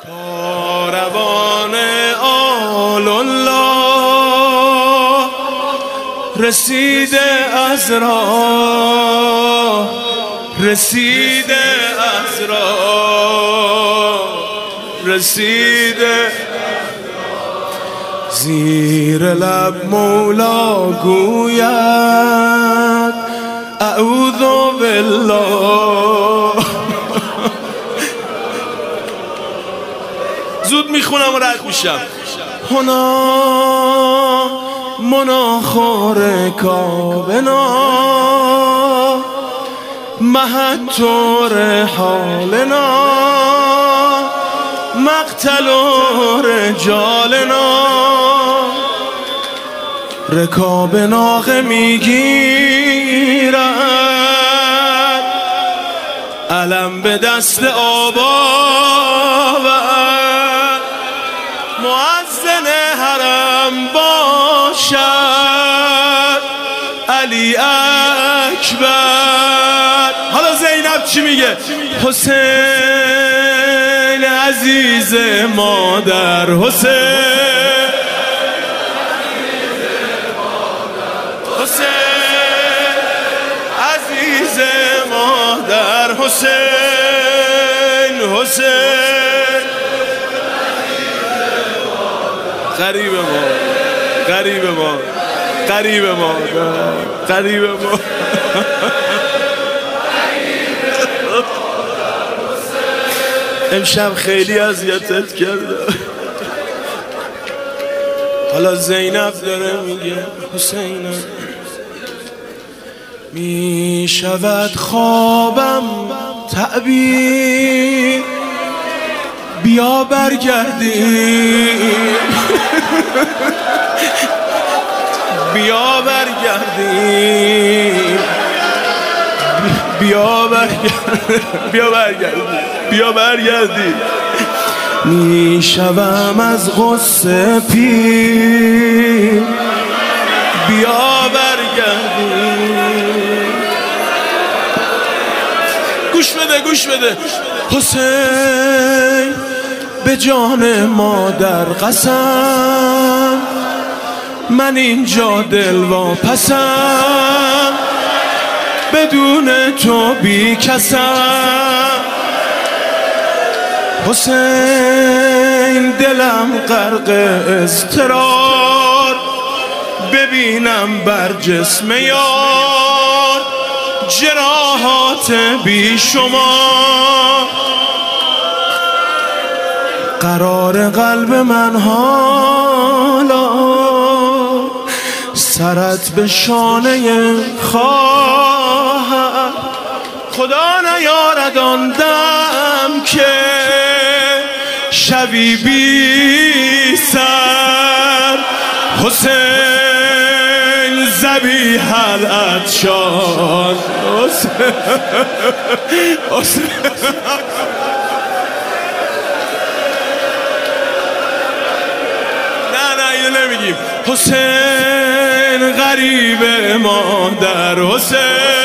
کاروان آل الله رسیده از راه، رسیده از راه، رسیده زیر لب مولا گوید اعوذ بالله. زود میخونم و رد میشم. هنا مناخور کابنا مهتور حالنا مقتل رجالنا. رکاب ناقه میگیرد علم به دست آباور، مؤذن حرم باشد علی اکبر. حالا زینب چی میگه؟ حسین عزیز مادر، حسین عزیز مادر، حسین حسین غریب ما، غریب ما، غریب ما، غریب ما. امشب خیلی اذیتت کردم. حالا زینب داره میگه حسینم می شود خوابم تعبیر، بیا برگردیم، بیا برگردیم، بیا برگردیم، بیا برگردیم، بیا برگردیم. می شوم از غصه پیر، بیا برگردیم. گوش بده گوش بده. حسین به جان مادر قسم، من اینجا دل واپسم، بدون تو بی کسم. حسین دلم غرق اضطرار، ببینم بر جسم یار جراحات بی شما. قرار قلب من حالا سرت به شانه خواهد، خدا نیارد آن دم که شوی بی سر. حسین ذبیح العطشان، حسین نه اینو نمیگیم. حسین غریب مادر، حسین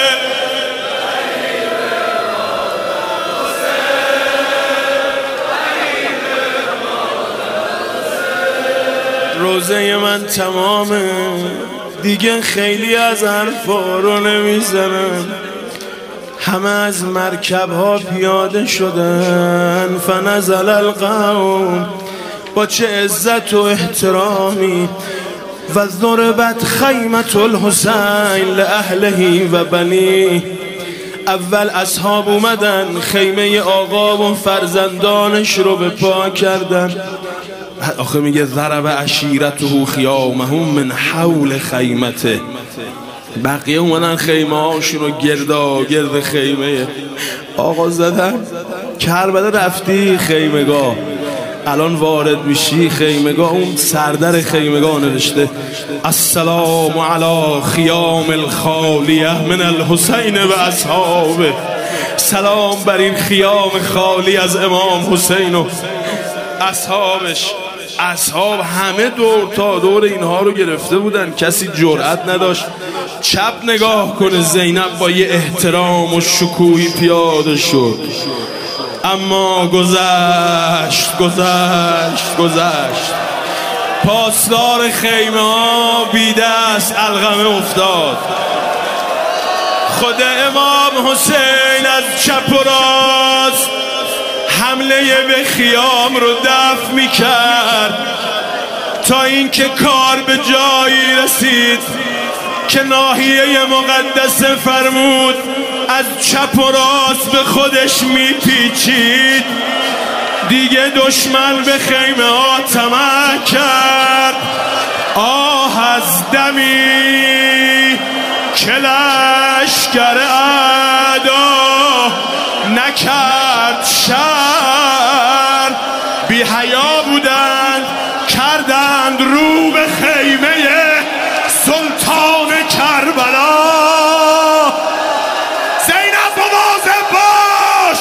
روزه من تمامه دیگه، خیلی از حرفا رو نمیزنم. همه از مرکب ها پیاده شدن، فنزل القوم با چه عزت و احترامی. و ضربت خیمة الحسین لأهله و بنی. اول اصحاب اومدن خیمه آقا و فرزندانش رو به پا کردن. آخه میگه ضرب عشیرته خیامهم من حول خیمته. بقیه اومدن خیمه هاشون رو گرد خیمه آقا زدن. کربلا رفتی خیمگاه، الان وارد میشی خیمگاه، اون سردر خیمگاه نوشته السلام علی خیام الخالیه من الحسین و اصحابه. سلام بر این خیام خالی از امام حسین و اصحابش. اصحاب همه دور تا دور اینها رو گرفته بودن، کسی جرأت نداشت چپ نگاه کنه. زینب با یه احترام و شکوهی پیاده شد. اما گذشت پاسدار خیمه ها بی دست علقمه افتاد. خود امام حسین از چپ و راست حمله به خیام رو دفع می کرد تا اینکه کار به جایی رسید که ناحیه مقدسه فرمود از چپ و راست به خودش می پیچید. دیگه دشمن به خیمه ها طمع کرد. آه از دمی که لشکر اعدا نکرد شر، بی حیا بودند کردند رو به خیمه سلطان کربلا. زینب مواظب باش.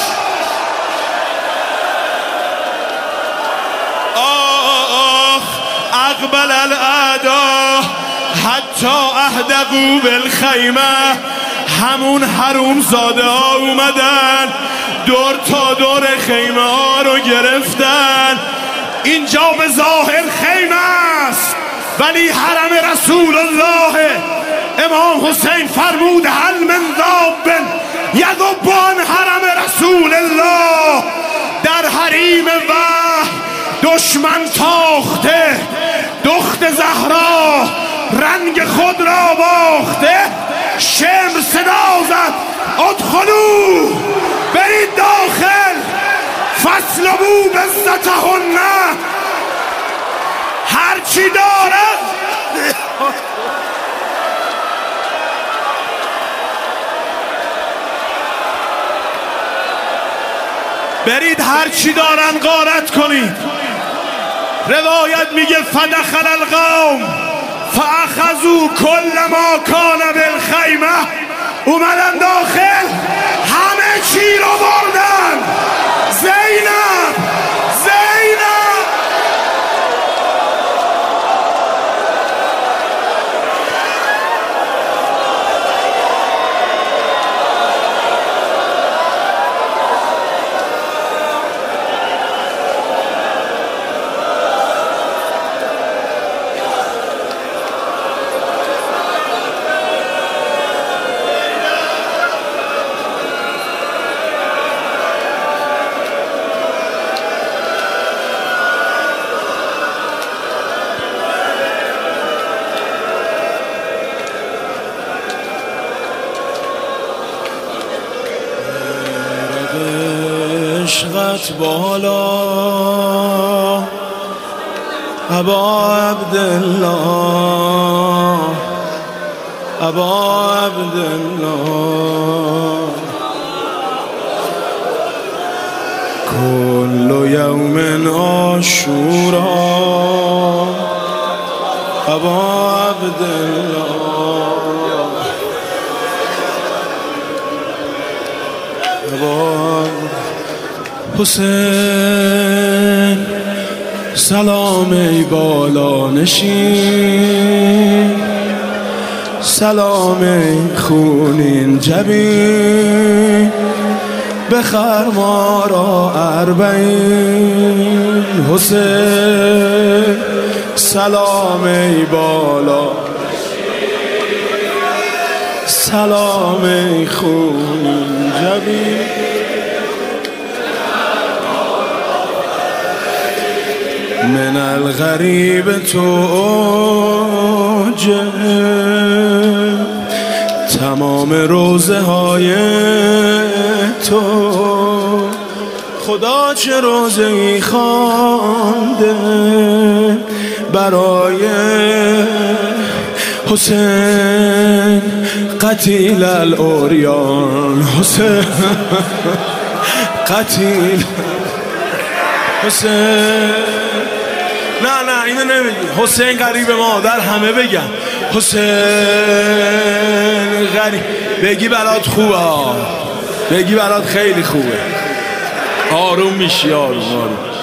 آخ اقبل الاعدا حتی اهدقوا بالخیمه. همون حروم زاده ها اومدن دور تا دور خیمه ها رو گرفتن. اینجا به ظاهر خیمه است ولی حرم رسول الله. امام حسین فرمود هل من ذاب یذبان حرم رسول الله. در حریم وحی دشمن تاخته، دخت زهرا رنگ خود را باخته. شمر صدا زد ادخلوا، برید داخل، فاسلبوا بزتهن. هرچی دارد برید هرچی دارن غارت کنید. روایت میگه فدخل القوم فاخذوا کل ما کان بالخیمه. اومدن داخل همه چی رو بردن. زینب عشقت بالا ابا عبدالله، ابا عبدالله. کل یوم عاشورا ابا عبدالله. حسین سلام ای بالا نشین، سلام ای خونین جبین، بخر ما را اربعین. حسین سلام ای بالا، سلام ای خونین جبین، من الغریب توجه. تمام روزه های تو خدا چه روزه ای خوانده برای حسین قتیل الاوریان. حسین قتیل حسین. نه اینو نمیگی. حسین غریب ما در همه بگن حسین غریب. بگی برات خوبه، بگی برات خیلی خوبه. آروم میشی. آروم